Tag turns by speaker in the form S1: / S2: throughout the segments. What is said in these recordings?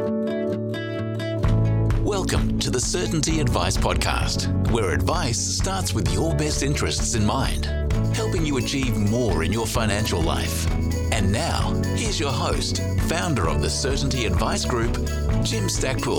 S1: Welcome to the Certainty Advice Podcast, where advice starts with your best interests in mind, helping you achieve more in your financial life. And now, here's your host, founder of the Certainty Advice Group, Jim Stackpool.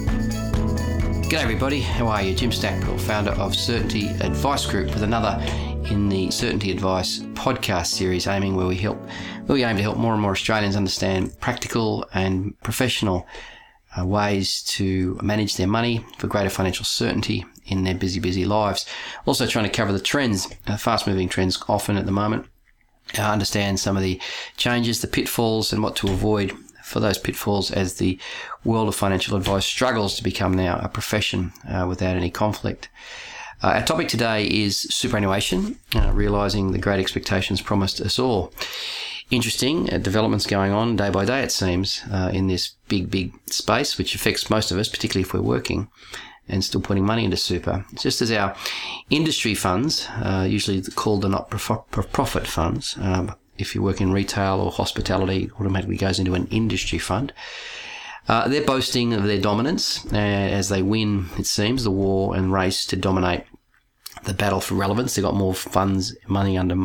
S2: G'day everybody, how are you? Jim Stackpool, founder of Certainty Advice Group, with another in the Certainty Advice podcast series, we aim to help more and more Australians understand practical and professional ways to manage their money for greater financial certainty in their busy lives. Also trying to cover the trends, fast-moving trends often at the moment, understand some of the changes, the pitfalls, and what to avoid for those pitfalls as the world of financial advice struggles to become now a profession without any conflict. Our topic today is superannuation, realising the great expectations promised us all. Interesting developments going on day by day, it seems, in this big space, which affects most of us, particularly if we're working and still putting money into super. Just as our industry funds, usually called the not-for-profit funds, if you work in retail or hospitality, it automatically goes into an industry fund. They're boasting of their dominance as they win, it seems, the war and race to dominate the battle for relevance. They've got more funds, money under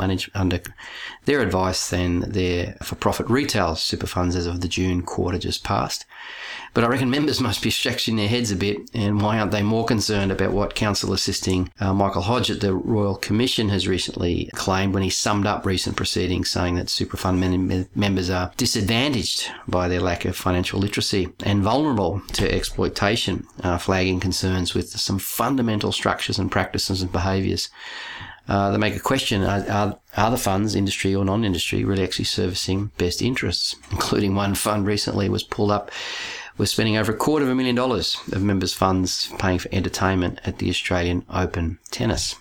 S2: their advice than their for-profit retail super funds as of the June quarter just passed. But I reckon members must be scratching their heads a bit, and why aren't they more concerned about what counsel assisting Michael Hodge at the Royal Commission has recently claimed when he summed up recent proceedings, saying that super fund members are disadvantaged by their lack of financial literacy and vulnerable to exploitation, flagging concerns with some fundamental structures and practices and behaviours. They make a question, are the funds, industry or non-industry, really actually servicing best interests? Including one fund recently was pulled up. We're spending over $250,000 of members' funds paying for entertainment at the Australian Open tennis.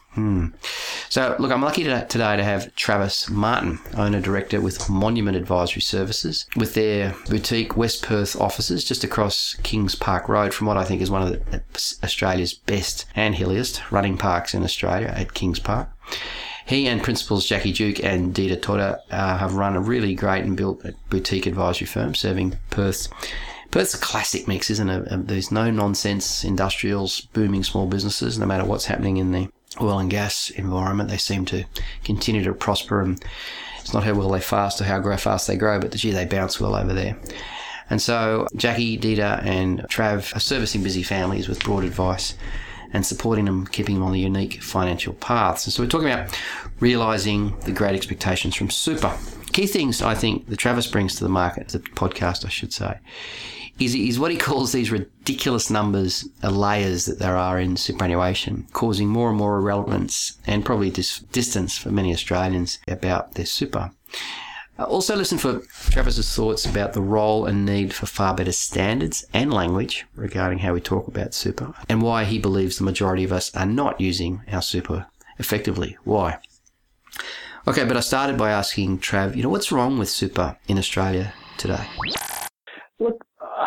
S2: So, look, I'm lucky today to have Travis Martin, owner-director with Monument Advisory Services, with their boutique West Perth offices just across Kings Park Road from what I think is one of Australia's best and hilliest running parks in Australia at Kings Park. He and principals Jackie Duke and Dita Toda have run a really great and built a boutique advisory firm serving Perth's a classic mix, isn't it? There's no-nonsense industrials, booming small businesses. No matter what's happening in the oil and gas environment, they seem to continue to prosper. And it's not how well they fast or how fast they grow, but they bounce well over there. And so Jackie, Dita and Trav are servicing busy families with broad advice and supporting them, keeping them on the unique financial paths. And so we're talking about realising the great expectations from super. Key things I think that Travis brings to the market, the podcast I should say, is what he calls these ridiculous numbers of layers that there are in superannuation, causing more and more irrelevance and probably distance for many Australians about their super. Also listen for Travis's thoughts about the role and need for far better standards and language regarding how we talk about super, and why he believes the majority of us are not using our super effectively. Why? Okay, but I started by asking Trav, what's wrong with super in Australia today?
S3: Look,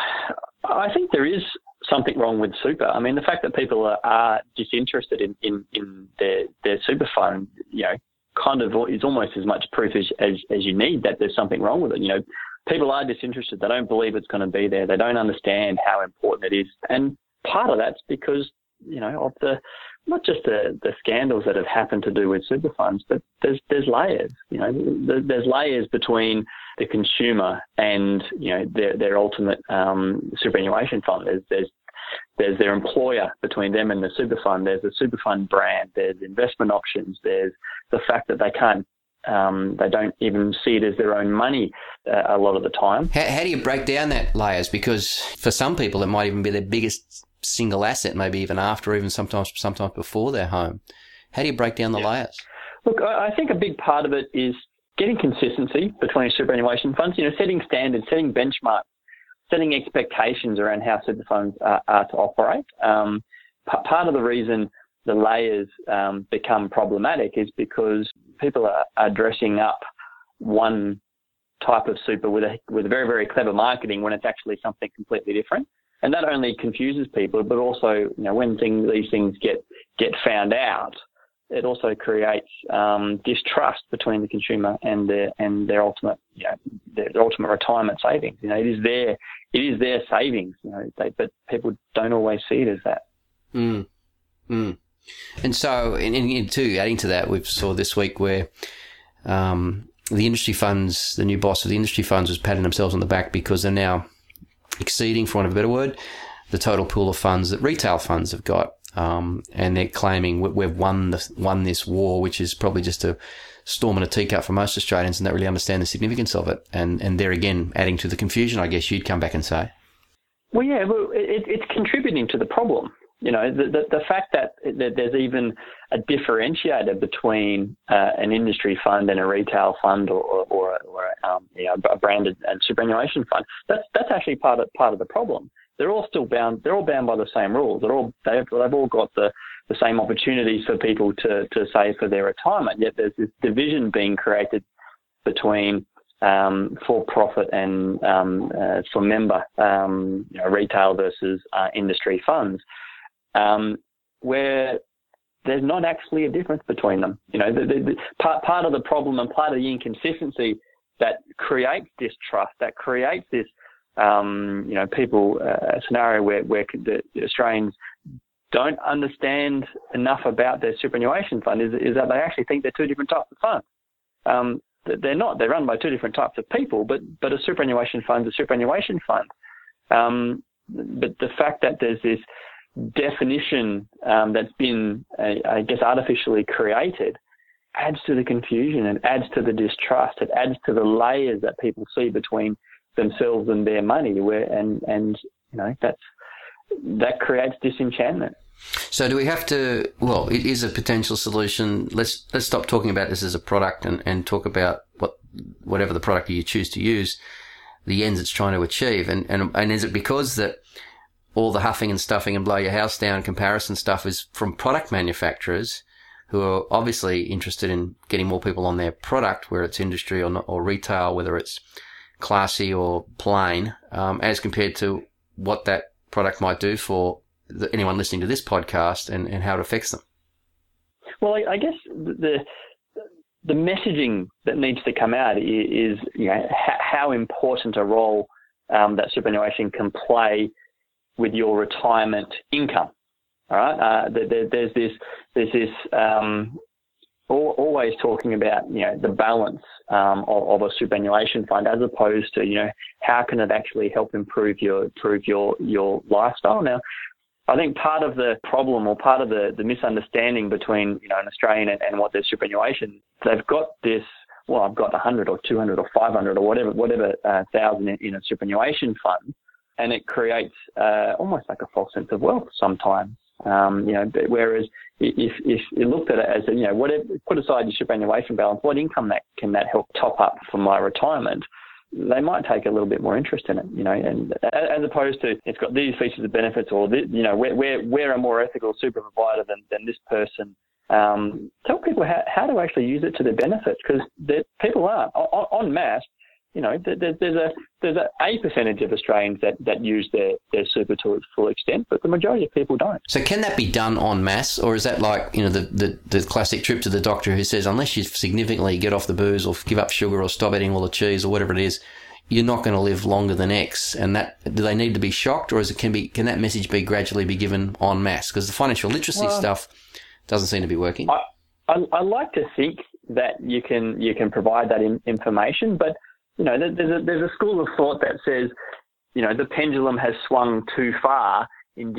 S3: I think there is something wrong with super. I mean, the fact that people are disinterested in their super fund, kind of is almost as much proof as you need that there's something wrong with it. People are disinterested. They don't believe it's going to be there. They don't understand how important it is. And part of that's because, of not just the scandals that have happened to do with super funds, but there's layers. There's layers between the consumer and their ultimate superannuation fund. There's their employer between them and the super fund. There's the super fund brand. There's investment options. There's the fact that they don't even see it as their own money a lot of the time.
S2: How do you break down that layers? Because for some people, it might even be their biggest single asset, maybe even after, even sometimes before their home. How do you break down the layers?
S3: Look, I think a big part of it is getting consistency between superannuation funds, setting standards, setting benchmarks, setting expectations around how super funds are to operate. Part of the reason the layers become problematic is because people are dressing up one type of super with very, very clever marketing when it's actually something completely different. And that only confuses people, but also, when these things get found out, it also creates distrust between the consumer and their ultimate, their ultimate retirement savings. It is their savings, but people don't always see it as that.
S2: Mm. Mm. And so, adding to that, we saw this week where the industry funds, the new boss of the industry funds, was patting themselves on the back because they're now exceeding, for want of a better word, the total pool of funds that retail funds have got. And they're claiming we've won this war, which is probably just a storm in a teacup for most Australians and don't really understand the significance of it. And they're, again, adding to the confusion, I guess you'd come back and say.
S3: Well, yeah, it's contributing to the problem. The fact that there's even a differentiator between an industry fund and a retail fund or a branded and superannuation fund, that's actually part of the problem. They're all still bound. They're all bound by the same rules. They've all got the same opportunities for people to save for their retirement. Yet there's this division being created between for-profit and for member retail versus industry funds. Where there's not actually a difference between them. The part of the problem and part of the inconsistency that creates distrust, that creates this, people, a scenario where the Australians don't understand enough about their superannuation fund is that they actually think they're two different types of funds. They're not. They're run by two different types of people, but a superannuation fund is a superannuation fund. But the fact that there's this definition that's been, artificially created adds to the confusion and adds to the distrust. It adds to the layers that people see between themselves and their money, that creates disenchantment.
S2: So do we have to, well, it is a potential solution. Let's stop talking about this as a product and talk about whatever the product you choose to use, the ends it's trying to achieve. And is it because that all the huffing and stuffing and blow your house down comparison stuff is from product manufacturers who are obviously interested in getting more people on their product, whether it's industry or retail, whether it's classy or plain, as compared to what that product might do for anyone listening to this podcast and how it affects them?
S3: Well, I guess the messaging that needs to come out is how important a role that superannuation can play with your retirement income. All right, there's this always talking about the balance of a superannuation fund as opposed to how can it actually help improve your lifestyle. Now, I think part of the problem or part of the misunderstanding between an Australian and what their superannuation, they've got this. Well, I've got 100 or 200 or 500 or whatever thousand in a superannuation fund, and it creates almost like a false sense of wealth sometimes. Whereas if you looked at it as whatever, put aside your superannuation balance, what income can that help top up for my retirement? They might take a little bit more interest in it, and as opposed to it's got these features and benefits, or we're a more ethical super provider than this person. Tell people how to actually use it to their benefits, because people aren't en masse. There's a percentage of Australians that use their super to its full extent, but the majority of people don't.
S2: So can that be done en masse, or is that like the classic trip to the doctor who says unless you significantly get off the booze or give up sugar or stop eating all the cheese or whatever it is, you're not going to live longer than X? And that, do they need to be shocked, or can that message be gradually be given en masse? Because the financial literacy stuff doesn't seem to be working.
S3: I like to think that you can provide that information, but there's a school of thought that says, the pendulum has swung too far in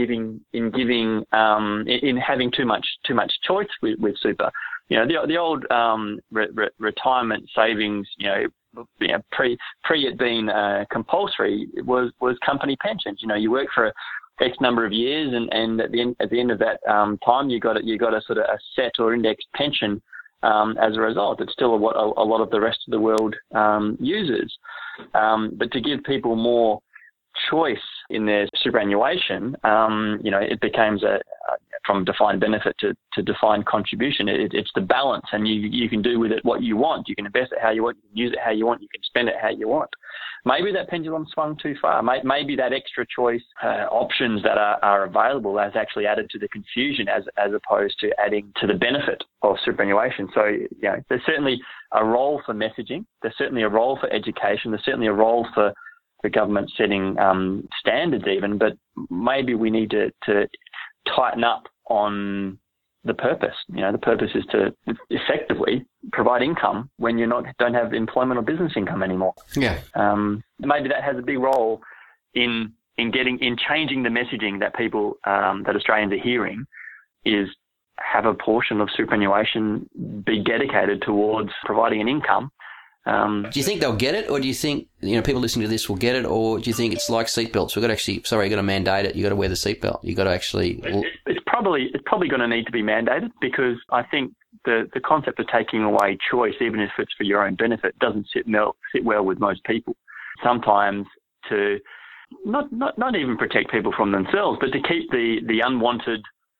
S3: having too much choice with super. The old retirement savings, pre it being compulsory was company pensions. You work for X number of years, and at the end of that time, you got a sort of a set or indexed pension. As a result, it's still what a lot of the rest of the world uses. But to give people more choice in their superannuation, it becomes from defined benefit to defined contribution. It's the balance, and you can do with it what you want. You can invest it how you want, you can use it how you want, you can spend it how you want. maybe that pendulum swung too far. Maybe that extra choice options that are available has actually added to the confusion as opposed to adding to the benefit of superannuation. So, there's certainly a role for messaging. There's certainly a role for education. There's certainly a role for the government setting standards even, but maybe we need to tighten up on the purpose. The purpose is to effectively provide income when you don't have employment or business income anymore.
S2: Yeah.
S3: Maybe that has a big role in changing the messaging that people that Australians are hearing, is have a portion of superannuation be dedicated towards providing an income.
S2: Do you think they'll get it, or do you think people listening to this will get it, or do you think it's like seatbelts? You've got to mandate it. You've got to wear the seatbelt. You've got to actually.
S3: It's probably going to need to be mandated, because I think the concept of taking away choice, even if it's for your own benefit, doesn't sit well with most people. Sometimes to not even protect people from themselves, but to keep the unwanted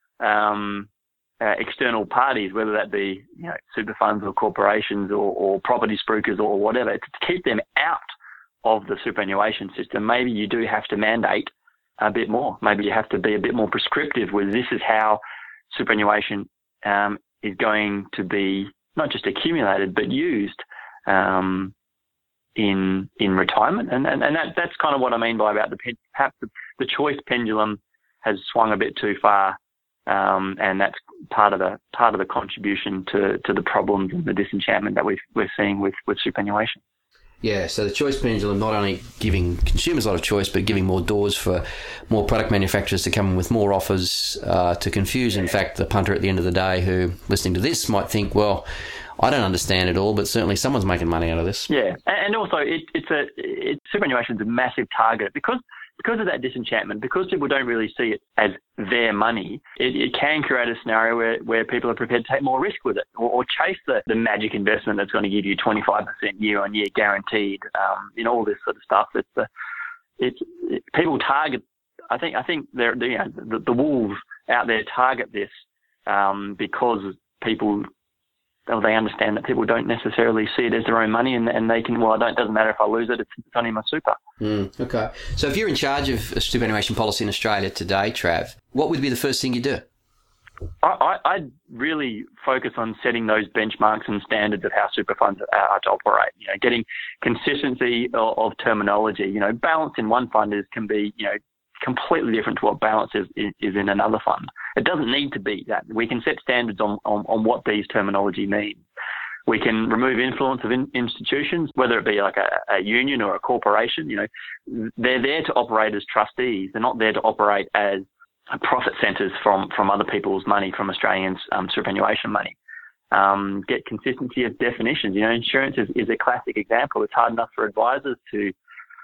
S3: external parties, whether that be super funds or corporations or property spruikers or whatever, to keep them out of the superannuation system, maybe you do have to mandate a bit more. Maybe you have to be a bit more prescriptive with this is how superannuation is going to be not just accumulated but used in retirement, and that's kind of what I mean by about perhaps the choice pendulum has swung a bit too far. And that's part of the contribution to the problems and the disenchantment that we're seeing with superannuation.
S2: Yeah, so the choice pendulum not only giving consumers a lot of choice, but giving more doors for more product manufacturers to come in with more offers to confuse. In fact, the punter at the end of the day who, listening to this, might think, well, I don't understand it all, but certainly someone's making money out of this.
S3: Yeah, and also superannuation is a massive target because of that disenchantment, because people don't really see it as their money. It can create a scenario where people are prepared to take more risk with it, or chase the magic investment that's going to give you 25% year on year guaranteed. All this sort of stuff. People target. I think the wolves out there target this because people. They understand that people don't necessarily see it as their own money, and they can, it doesn't matter if I lose it, it's only my super.
S2: Okay. So if you're in charge of superannuation policy in Australia today, Trav, what would be the first thing you do?
S3: I'd really focus on setting those benchmarks and standards of how super funds are to operate. Getting consistency of terminology. Balance in one fund can be, completely different to what balance is in another fund. It doesn't need to be that. We can set standards on what these terminology means. We can remove influence of institutions, whether it be like a union or a corporation. They're there to operate as trustees. They're not there to operate as profit centres from other people's money, from Australians' superannuation money. Get consistency of definitions. Insurance is a classic example. It's hard enough for advisors to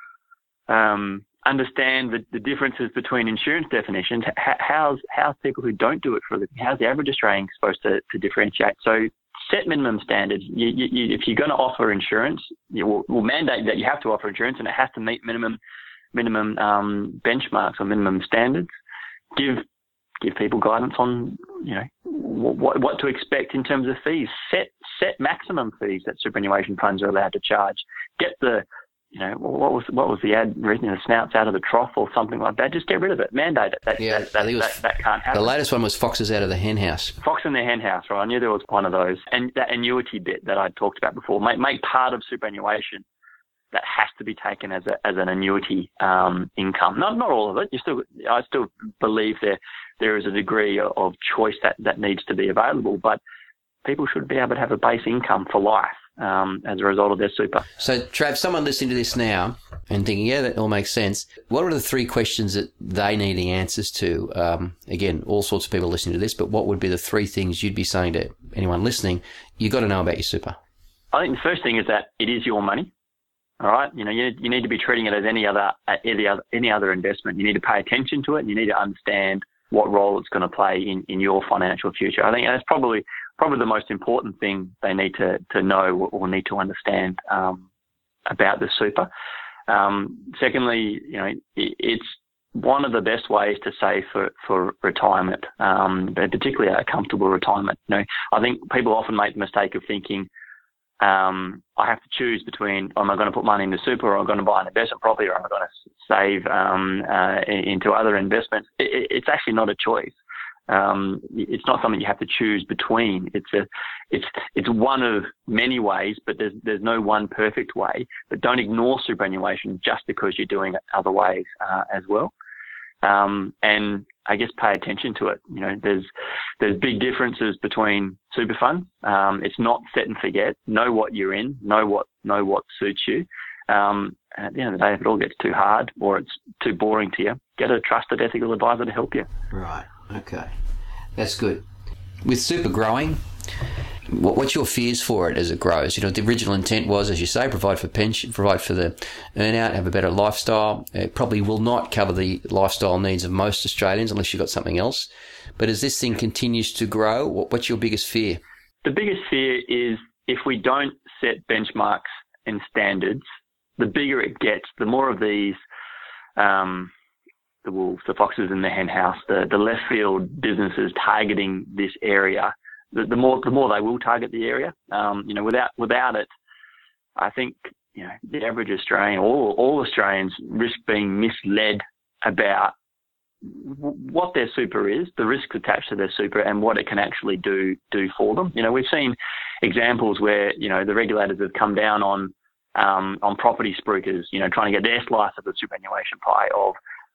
S3: understand the differences between insurance definitions. How's people who don't do it for a living? How's the average Australian supposed to differentiate? So set minimum standards. If you're going to offer insurance, we'll mandate that you have to offer insurance, and it has to meet minimum benchmarks or minimum standards. Give people guidance on what to expect in terms of fees. Set maximum fees that superannuation funds are allowed to charge. Get the what was the ad written? The snouts out of the trough or something like that. Just get rid of it. Mandate it. That can't happen.
S2: The latest one was foxes out of the hen house.
S3: Fox in the hen house, right? I knew there was one of those. And that annuity bit that I talked about before, make part of superannuation that has to be taken as an annuity income. Not all of it. I still believe there is a degree of choice that needs to be available, but people should be able to have a base income for life. As a result of their super. So,
S2: Trav, someone listening to this now and thinking, yeah, that all makes sense. What are the three questions that they need the answers to? Again, all sorts of people listening to this, but what would be the three things you'd be saying to anyone listening? You've got to know about your super.
S3: I think the first thing is that it is your money. All right, you need to be treating it as any other investment. You need to pay attention to it, and you need to understand what role it's going to play in your financial future. I think that's probably the most important thing they need to know or need to understand about the super. Secondly, it's one of the best ways to save for retirement, particularly a comfortable retirement. I think people often make the mistake of thinking, I have to choose between, am I going to put money into super, or am I going to buy an investment property, or am I going to save into other investments? It's actually not a choice. It's not something you have to choose between. It's one of many ways, but there's no one perfect way. But don't ignore superannuation just because you're doing it other ways as well. And I guess pay attention to it. You know, there's big differences between super funds. It's not set and forget. Know what you're in. Know what suits you. And at the end of the day, if it all gets too hard or it's too boring to you, get a trusted ethical advisor to help you.
S2: Right. Okay. That's good. With super growing, what's your fears for it as it grows? You know, the original intent was, as you say, provide for pension, provide for the earn-out, have a better lifestyle. It probably will not cover the lifestyle needs of most Australians unless you've got something else. But as this thing continues to grow, what's your biggest fear?
S3: The biggest fear is if we don't set benchmarks and standards, the bigger it gets, the more of these the wolves, the foxes in the hen house, the left field businesses targeting this area, the more they will target the area. You know, without it, I think, you know, the average Australian, all Australians risk being misled about what their super is, the risks attached to their super, and what it can actually do for them. You know, we've seen examples where, you know, the regulators have come down on property spruikers, you know, trying to get their slice of the superannuation pie of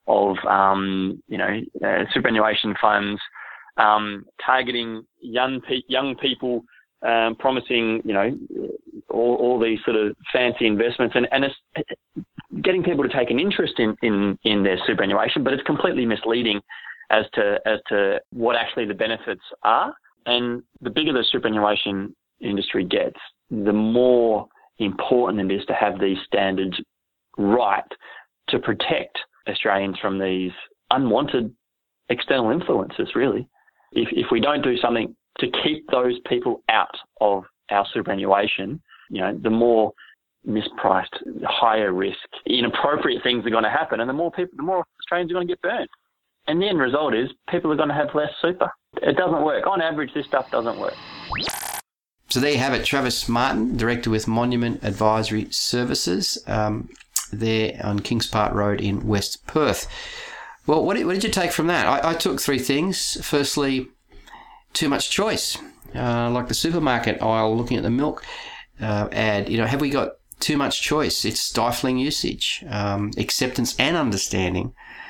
S3: superannuation funds targeting young people, promising, you know, all these sort of fancy investments, and it's getting people to take an interest in their superannuation, but it's completely misleading as to what actually the benefits are. And the bigger the superannuation industry gets, the more important it is to have these standards right to protect Australians from these unwanted external influences, really. If we don't do something to keep those people out of our superannuation, you know, the more mispriced, higher risk, inappropriate things are going to happen, and the more Australians are going to get burnt. And the end result is people are going to have less super. It doesn't work. On average, this stuff doesn't work.
S2: So there you have it. Travis Martin, Director with Monument Advisory Services, there on Kings Park Road in West Perth. Well, what did you take from that? I took three things. Firstly, too much choice. Like the supermarket aisle, looking at the milk ad, you know, have we got too much choice? It's stifling usage, acceptance and understanding,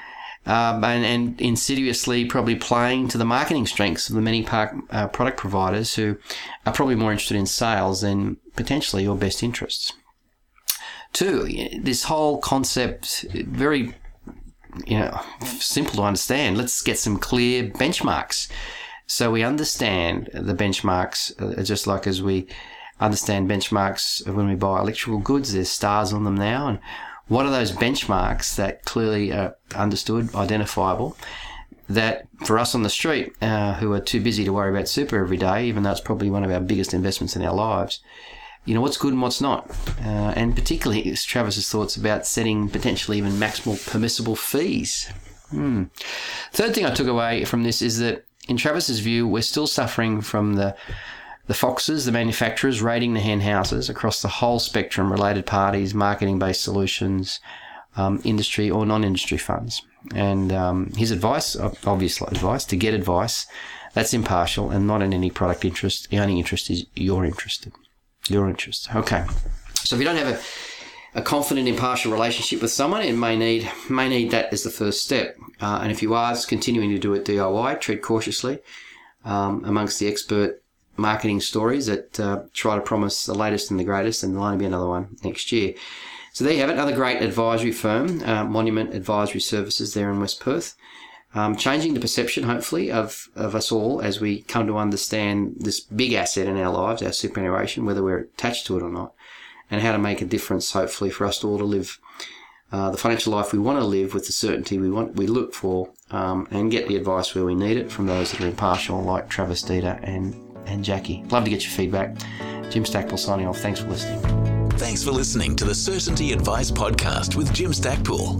S2: and insidiously probably playing to the marketing strengths of the many product providers who are probably more interested in sales than potentially your best interests. Two, this whole concept, very, you know, simple to understand. Let's get some clear benchmarks. So we understand the benchmarks, just like as we understand benchmarks when we buy electrical goods. There's stars on them now. And what are those benchmarks that clearly are understood, identifiable, that for us on the street who are too busy to worry about super every day, even though it's probably one of our biggest investments in our lives, you know, what's good and what's not. And particularly Travis's thoughts about setting potentially even maximal permissible fees. Third thing I took away from this is that in Travis's view, we're still suffering from the foxes, the manufacturers raiding the hen houses across the whole spectrum, related parties, marketing-based solutions, industry or non-industry funds. And his advice, obvious advice, to get advice that's impartial and not in any product interest. The only interest is your interest. Okay. So if you don't have a confident, impartial relationship with someone, it may need that as the first step. And if you are continuing to do it DIY, tread cautiously amongst the expert marketing stories that try to promise the latest and the greatest, and there'll only be another one next year. So there you have it, another great advisory firm, Monument Advisory Services there in West Perth. Changing the perception, hopefully, of us all as we come to understand this big asset in our lives, our superannuation, whether we're attached to it or not, and how to make a difference, hopefully, for us all to live the financial life we want to live with the certainty we look for, and get the advice where we need it from those that are impartial, like Travis Dieter and Jackie. Love to get your feedback. Jim Stackpool signing off. Thanks for listening.
S1: Thanks for listening to the Certainty Advice Podcast with Jim Stackpool.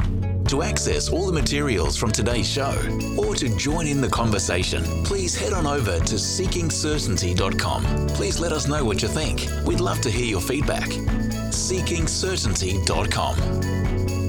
S1: To access all the materials from today's show or to join in the conversation, please head on over to seekingcertainty.com. Please let us know what you think. We'd love to hear your feedback. seekingcertainty.com.